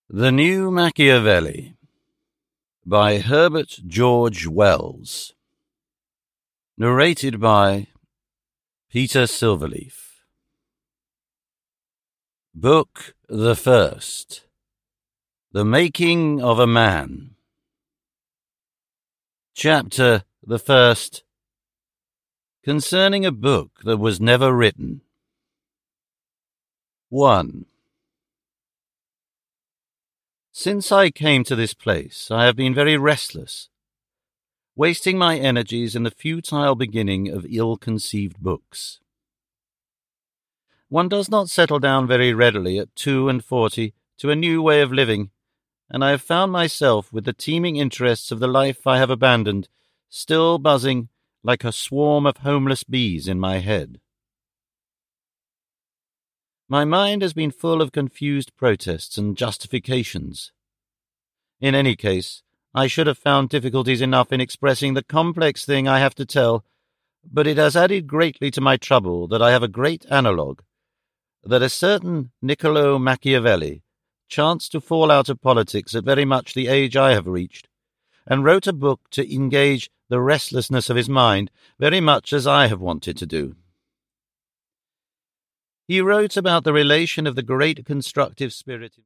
The New Machiavelli by Herbert George Wells. Narrated by Peter Silverleaf. Book the First. The Making of a Man. Chapter the First. Concerning a book that was never written. 1. Since I came to this place, I have been very restless, wasting my energies in the futile beginning of ill-conceived books. One does not settle down very readily at 42 to a new way of living, and I have found myself with the teeming interests of the life I have abandoned still buzzing like a swarm of homeless bees in my head. My mind has been full of confused protests and justifications. In any case, I should have found difficulties enough in expressing the complex thing I have to tell, but it has added greatly to my trouble that I have a great analogue, that a certain Niccolo Machiavelli chanced to fall out of politics at very much the age I have reached, and wrote a book to engage the restlessness of his mind very much as I have wanted to do. He wrote about the relation of the great constructive spirit